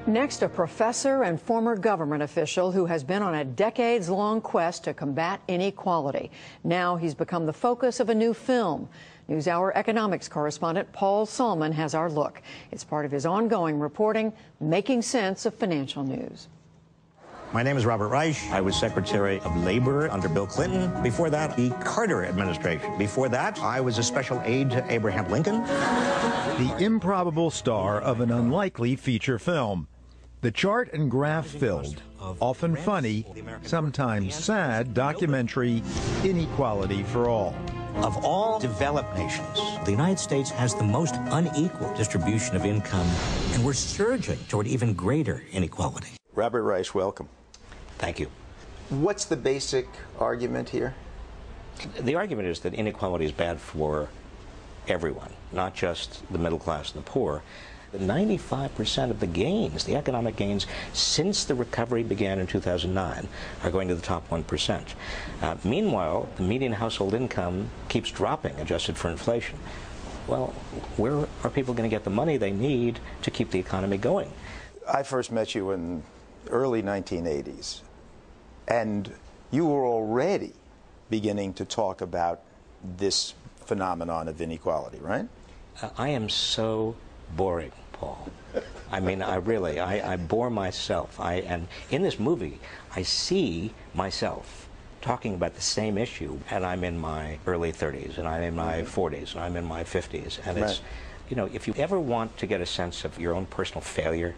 Next, a professor and former government official who has been on a decades-long quest to combat inequality. Now he's become the focus of a new film. NewsHour economics correspondent Paul Solman has our look. It's part of his ongoing reporting, Making Sense of Financial News. My name is Robert Reich. I was Secretary of Labor under Bill Clinton. Before that, the Carter administration. Before that, I was a special aide to Abraham Lincoln. The improbable star of an unlikely feature film. The chart and graph-filled, often funny, sometimes sad documentary, Inequality for All. Of all developed nations, the United States has the most unequal distribution of income, and we're surging toward even greater inequality. Robert Reich, welcome. Thank you. What's the basic argument here? The argument is that inequality is bad for everyone, not just the middle class and the poor. 95% of the gains, the economic gains, since the recovery began in 2009, are going to the top 1%. Meanwhile, the median household income keeps dropping, adjusted for inflation. Well, where are people going to get the money they need to keep the economy going? I first met you in the early 1980s, and you were already beginning to talk about this phenomenon of inequality, right? I am so boring, Paul. I mean, I bore myself. And in this movie, I see myself talking about the same issue, and I'm in my early 30s, and I'm in my 40s, and I'm in my 50s, and it's, you know, if you ever want to get a sense of your own personal failure,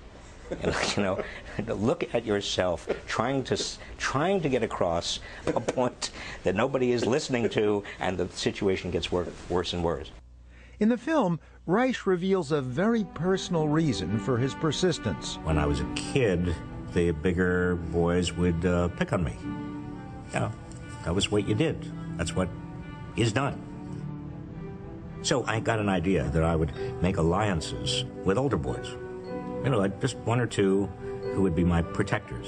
look at yourself trying to get across a point that nobody is listening to, and the situation gets worse and worse. In the film, Reich reveals a very personal reason for his persistence. When I was a kid, the bigger boys would pick on me. You know, that was what you did. That's what is done. So I got an idea that I would make alliances with older boys. You know, like just one or two who would be my protectors.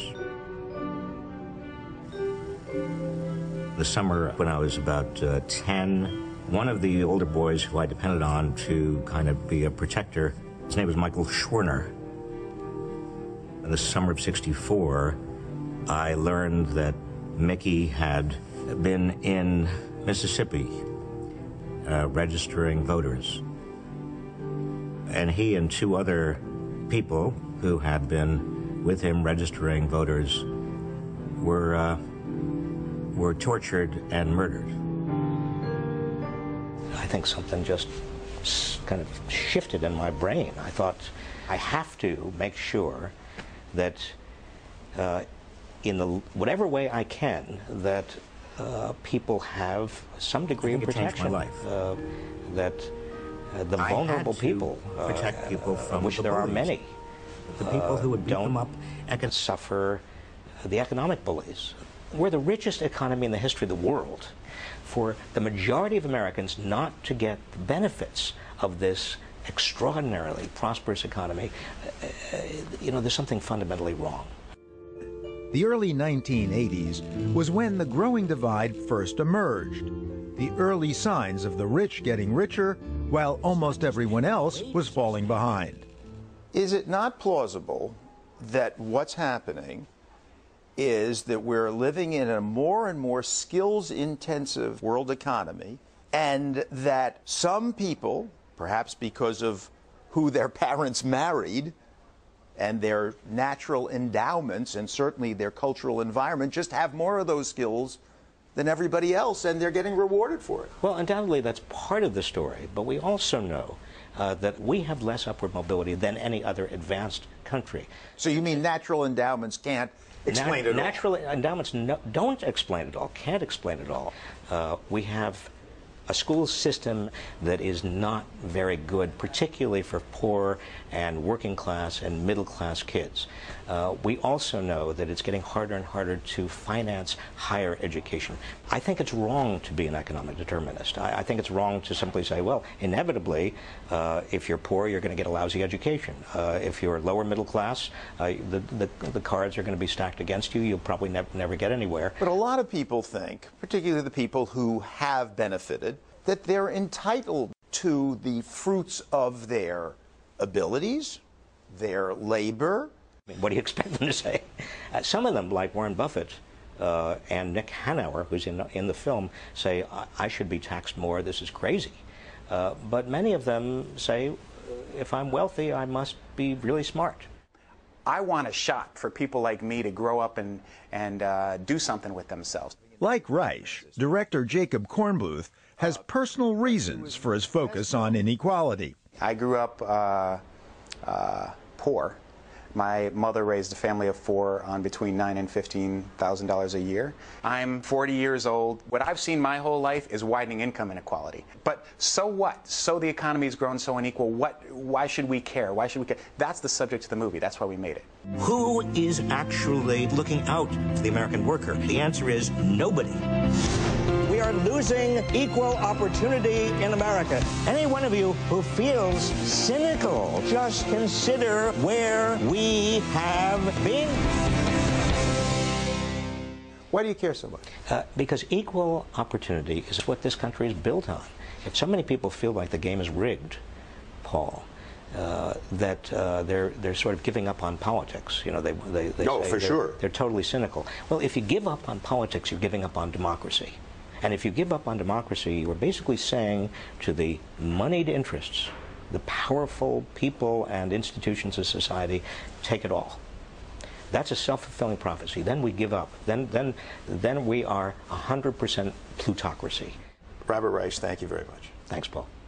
The summer when I was about 10, one of the older boys who I depended on to kind of be a protector, his name was Michael Schwerner. In the summer of '64, I learned that Mickey had been in Mississippi registering voters. And he and two other people who had been with him registering voters were tortured and murdered. I think something just kind of shifted in my brain. I thought, I have to make sure that in whatever way I can, that people have some degree of protection. My life. That the vulnerable people, protect people from which there are many, the people who would beat them up and can suffer the economic bullies. We're the richest economy in the history of the world. For the majority of Americans not to get the benefits of this extraordinarily prosperous economy, there's something fundamentally wrong. The early 1980s was when the growing divide first emerged. The early signs of the rich getting richer, while almost everyone else was falling behind. Is it not plausible that what's happening is that we're living in a more and more skills-intensive world economy, and that some people, perhaps because of who their parents married and their natural endowments and certainly their cultural environment, just have more of those skills than everybody else, and they're getting rewarded for it? Well, undoubtedly that's part of the story, but we also know that we have less upward mobility than any other advanced country. So you mean natural endowments can't explain it all? Natural endowments don't explain it all, can't explain it all. We have a school system that is not very good, particularly for poor and working class and middle class kids. We also know that it's getting harder and harder to finance higher education. I think it's wrong to be an economic determinist. I think it's wrong to simply say, well, inevitably, if you're poor, you're going to get a lousy education. If you're lower middle class, the cards are going to be stacked against you. You'll probably never get anywhere. But a lot of people think, particularly the people who have benefited, that they're entitled to the fruits of their abilities, their labor, What do you expect them to say? Some of them, like Warren Buffett and Nick Hanauer, who's in the film, say, I should be taxed more, this is crazy. But many of them say, if I'm wealthy, I must be really smart. I want a shot for people like me to grow up and do something with themselves. Like Reich, director Jacob Kornbluth has personal reasons for his focus on inequality. I grew up poor. My mother raised a family of 4 on between $9,000 and $15,000 a year. I'm 40 years old. What I've seen my whole life is widening income inequality. But so what? So the economy's grown so unequal. Why should we care? Why should we care? That's the subject of the movie. That's why we made it. Who is actually looking out for the American worker? The answer is nobody. We are losing equal opportunity in America. Any one of you who feels cynical, just consider where we have been. Why do you care so much? Because equal opportunity is what this country is built on. If so many people feel like the game is rigged, Paul, that they're sort of giving up on politics. You know, they no, for sure. They're totally cynical. Well, if you give up on politics, you're giving up on democracy. And if you give up on democracy, you're basically saying to the moneyed interests, the powerful people and institutions of society, take it all. That's a self-fulfilling prophecy. Then we give up. Then we are 100% plutocracy. Robert Reich, thank you very much. Thanks, Paul.